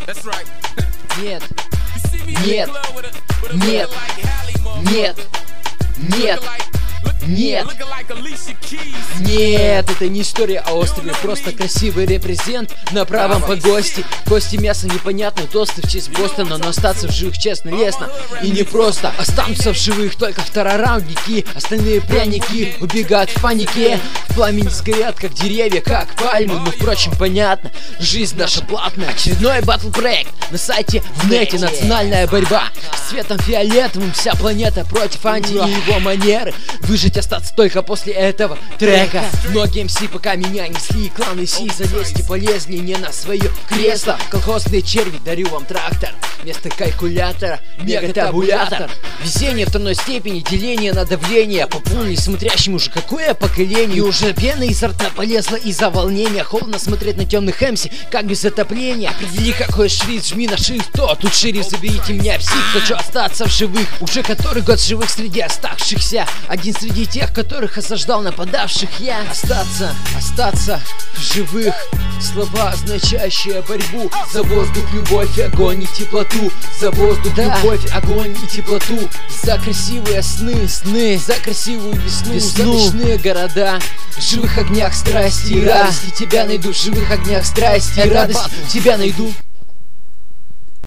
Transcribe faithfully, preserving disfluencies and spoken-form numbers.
Нет, нет, нет, нет, нет, нет, нет, это не история о острове, просто красивый репрезент на правом погосте. Кости мяса непонятно, тосты в честь Бостона, но остаться в живых честно, лестно и не просто. Останутся в живых только второраундники, остальные пряники убегают в панике. В пламени сгорят, как деревья, как пальмы, но впрочем понятно, жизнь наша платная. Очередной батл-проект на сайте в нете, национальная борьба. С цветом фиолетовым вся планета против анти и его манеры. Выжить остаться только после этого трека. Многие эм си пока меня несли, кланы Си залезть и полезли не на свое кресло. Колхозные черви, дарю вам трактор вместо калькулятора, мегатабулятор. Везение второй степени, деление на давление. Популярный смотрящим уже какое поколение. И уже пена изо рта полезла из-за волнения. Холодно смотреть на темных эм си, как без отопления. Определи какой шрифт, жми на shift, то тут шериф, заберите меня в псих. Хочу остаться в живых, уже который год живых среди оставшихся. Один среди тех, которых осаждал нападавших я. Остаться, остаться в живых. Слова, означающие борьбу за воздух, любовь, огонь и теплоту. За воздух, да. Любовь, огонь и теплоту. За красивые сны, сны. За красивую весну, весну. За ночные города. В живых огнях страсти и радости тебя найду. В живых огнях страсти и радости тебя найду.